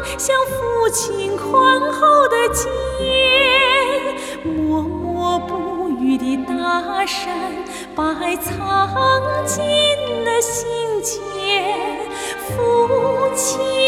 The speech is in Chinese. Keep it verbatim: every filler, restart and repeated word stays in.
像父亲宽厚的肩，默默不语的大山，百藏进了心间。父亲